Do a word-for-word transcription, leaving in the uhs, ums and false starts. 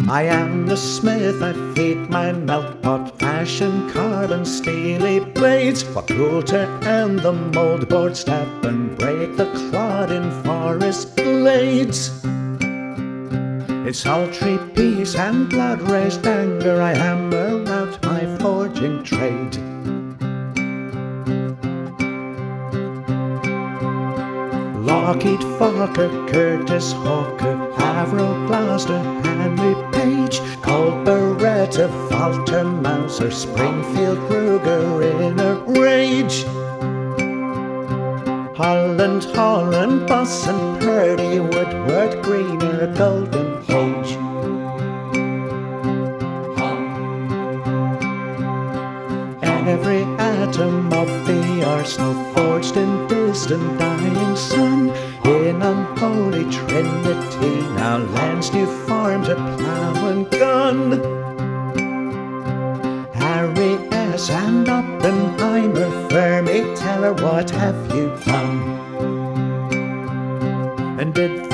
I am the smith, I feed my milk pot, fashion carbon steely blades, for coulter and the mouldboard step and break the clod in forest glades. In sultry peace and blood-raised anger I hammer out my forging trade. Lockheed, Falkirk, Curtis, Hawker, Havro, Gloucester, Henry Page, Colt, Beretta, Falter, Mouser, Springfield, Ruger in a rage. Holland, Holland, Boston, Purdy, Woodward, Greener, Golden Age. Every atom of the arsenal forged in distant dying sun, in unholy trinity now lends new form to plough and gun. Harry S. and Oppenheimer, Fermi, tell her what have you done? And did